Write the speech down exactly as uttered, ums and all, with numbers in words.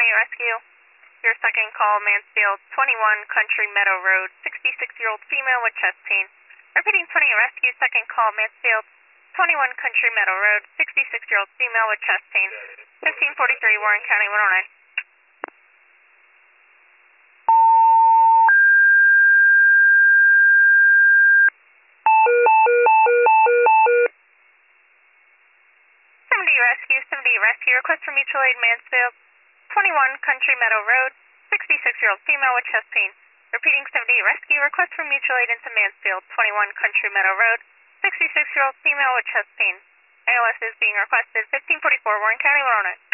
seventy Rescue. Your second call, Mansfield, twenty-one Country Meadow Road, sixty-six-year-old female with chest pain. Repeating twenty Rescue, second call, Mansfield, twenty-one Country Meadow Road, sixty-six-year-old female with chest pain. fifteen forty-three Warren County, one oh nine. seventy Rescue, seventy Rescue, request for mutual aid, Mansfield, twenty-one Country Meadow Road, sixty-six-year-old female with chest pain. Repeating seventy Rescue, request for mutual aid into Mansfield, twenty-one Country Meadow Road, sixty-six-year-old female with chest pain. A L S is being requested, fifteen forty-four Warren County, one oh nine.